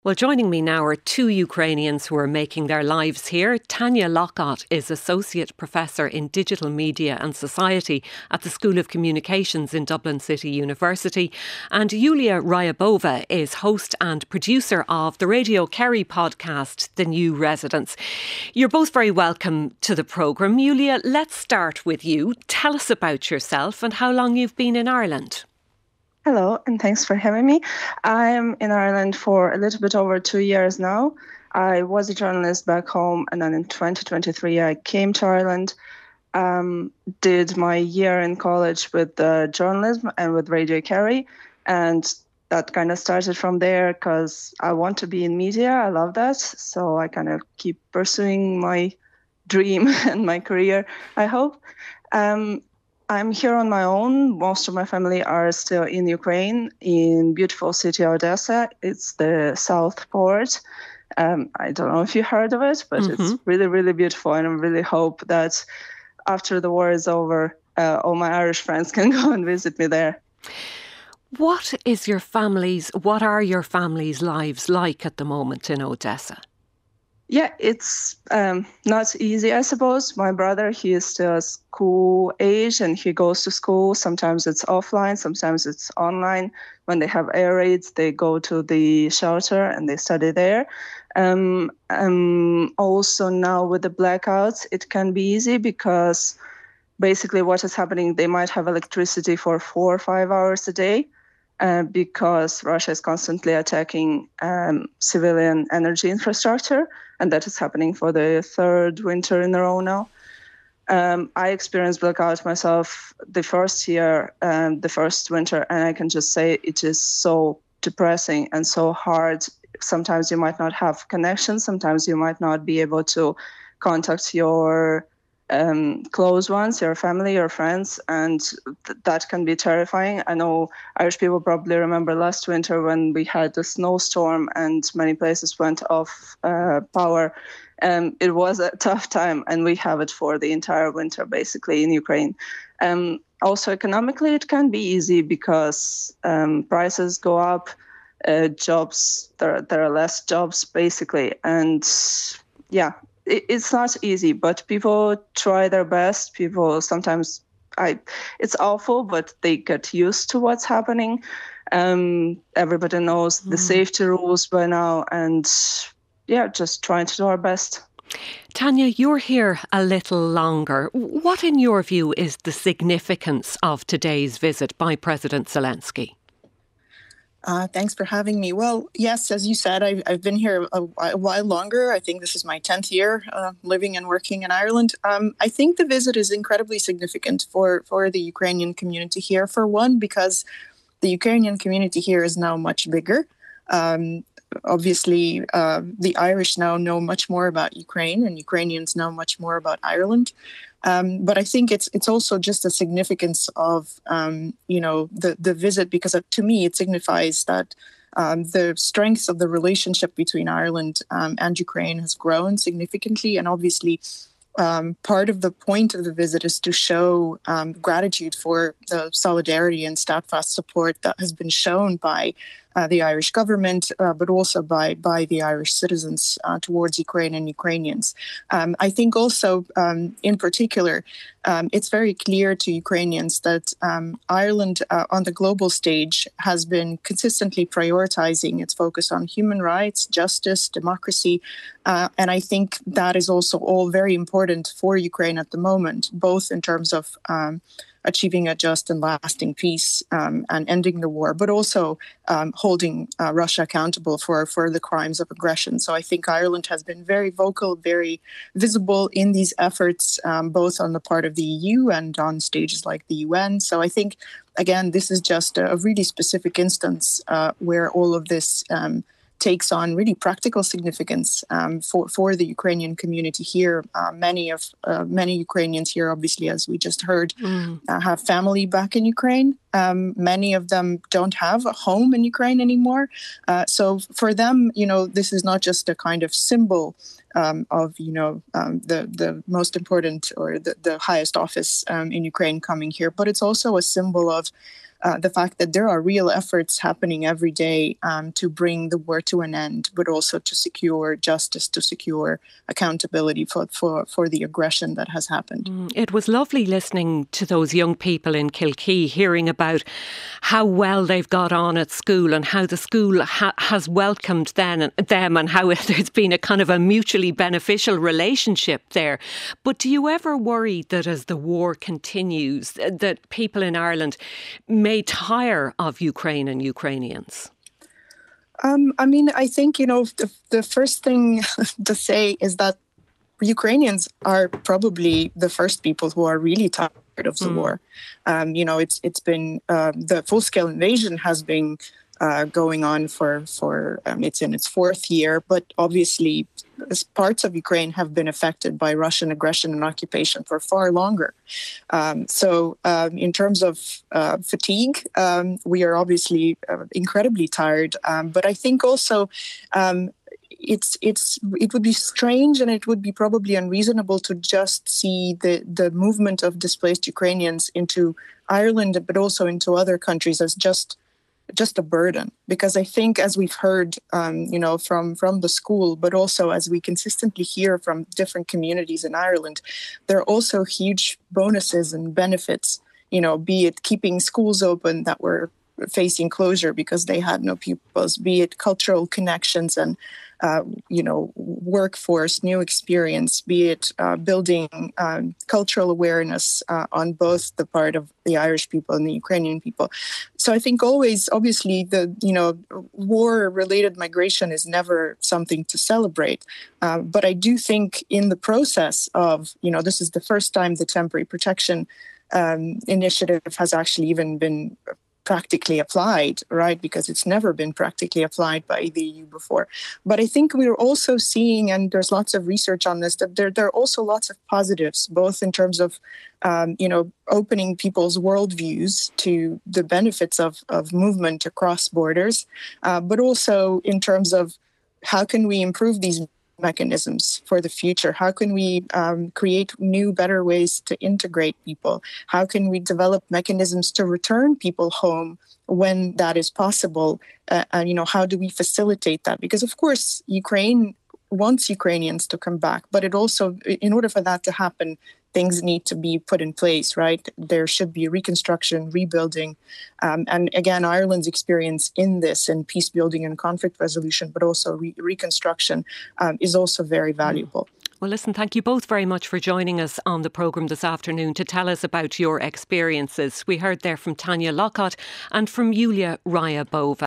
Well, joining me now are two Ukrainians who are making their lives here. Tanya Lokot is Associate Professor in Digital Media and Society at the School of Communications in Dublin City University. And Yulia Ryabova is host and producer of the Radio Kerry podcast, The New Residents. You're both very welcome to the programme. Yulia, let's start with you. Tell us about yourself and how long you've been in Ireland. Hello, and thanks for having me. I'm in Ireland for a little bit over 2 years now. I was a journalist back home, and then in 2023 I came to Ireland, did my year in college with journalism and with Radio Kerry, and that kind of started from there because I want to be in media. I love that, so I kind of keep pursuing my dream and my career, I hope. I'm here on my own. Most of my family are still in Ukraine, in beautiful city Odessa. It's the south port. I don't know if you heard of it, but It's really, really beautiful. And I really hope that after the war is over, all my Irish friends can go and visit me there. What are your family's lives like at the moment in Odessa? Yeah, it's not easy, I suppose. My brother, he is still school age and he goes to school. Sometimes it's offline, sometimes it's online. When they have air raids, they go to the shelter and they study there. Also now with the blackouts, it can be easy because basically what is happening, they might have electricity for 4 or 5 hours a day. Because Russia is constantly attacking civilian energy infrastructure, and that is happening for the third winter in a row now. I experienced blackout myself the first year, the first winter, and I can just say it is so depressing and so hard. Sometimes you might not have connections, sometimes you might not be able to contact your close ones, your family, your friends, and that can be terrifying. I know Irish people probably remember last winter when we had a snowstorm and many places went off power. It was a tough time, and we have it for the entire winter, basically, in Ukraine. Also, economically, it can be easy because prices go up, jobs, there are less jobs, basically, and yeah, it's not easy, but people try their best. People sometimes, it's awful, but they get used to what's happening. Everybody knows the safety rules by now, and yeah, just trying to do our best. Tanya, you're here a little longer. What, in your view, is the significance of today's visit by President Zelensky? Thanks for having me. Well, yes, as you said, I've been here a while longer. I think this is my 10th year living and working in Ireland. I think the visit is incredibly significant for the Ukrainian community here. For one, because the Ukrainian community here is now much bigger. Obviously, the Irish now know much more about Ukraine, and Ukrainians know much more about Ireland. But I think it's also just a significance of, the visit, because to me, it signifies that the strength of the relationship between Ireland and Ukraine has grown significantly. And obviously, part of the point of the visit is to show gratitude for the solidarity and steadfast support that has been shown by the Irish government, but also by the Irish citizens towards Ukraine and Ukrainians. I think also, in particular, it's very clear to Ukrainians that Ireland on the global stage has been consistently prioritizing its focus on human rights, justice, democracy. And I think that is also all very important for Ukraine at the moment, both in terms of achieving a just and lasting peace and ending the war, but also holding Russia accountable for the crimes of aggression. So I think Ireland has been very vocal, very visible in these efforts, both on the part of the EU and on stages like the UN. So I think, again, this is just a really specific instance where all of this takes on really practical significance for the Ukrainian community here. Many Ukrainians here, obviously, as we just heard, have family back in Ukraine. Many of them don't have a home in Ukraine anymore. So for them, this is not just a kind of symbol of, the most important or the highest office in Ukraine coming here, but it's also a symbol of the fact that there are real efforts happening every day to bring the war to an end, but also to secure justice, to secure accountability for the aggression that has happened. It was lovely listening to those young people in Kilkee, hearing about how well they've got on at school and how the school has welcomed them and how there's been a kind of a mutually beneficial relationship there. But do you ever worry that as the war continues, that people in Ireland may tire of Ukraine and Ukrainians? I think, the first thing to say is that Ukrainians are probably the first people who are really tired of the war. It's been the full-scale invasion has been going on for it's in its fourth year, but obviously parts of Ukraine have been affected by Russian aggression and occupation for far longer. So in terms of fatigue, we are obviously incredibly tired. But I think also it would be strange and it would be probably unreasonable to just see the movement of displaced Ukrainians into Ireland, but also into other countries as just a burden. Because I think, as we've heard, from the school, but also as we consistently hear from different communities in Ireland, there are also huge bonuses and benefits, be it keeping schools open that were facing closure because they had no pupils, be it cultural connections and workforce, new experience, be it building cultural awareness on both the part of the Irish people and the Ukrainian people. So I think always, obviously, war-related migration is never something to celebrate. But I do think in the process of, this is the first time the temporary protection initiative has actually even been practically applied, right? Because it's never been practically applied by the EU before. But I think we're also seeing, and there's lots of research on this, that there are also lots of positives, both in terms of, opening people's worldviews to the benefits of movement across borders, but also in terms of how can we improve these mechanisms for the future? How can we create new, better ways to integrate people? How can we develop mechanisms to return people home when that is possible? And how do we facilitate that? Because, of course, Ukraine wants Ukrainians to come back, but it also, in order for that to happen, things need to be put in place, right? There should be reconstruction, rebuilding. And again, Ireland's experience in this and peace building and conflict resolution, but also reconstruction is also very valuable. Well, listen, thank you both very much for joining us on the programme this afternoon to tell us about your experiences. We heard there from Tanya Lockhart and from Yulia Ryabova.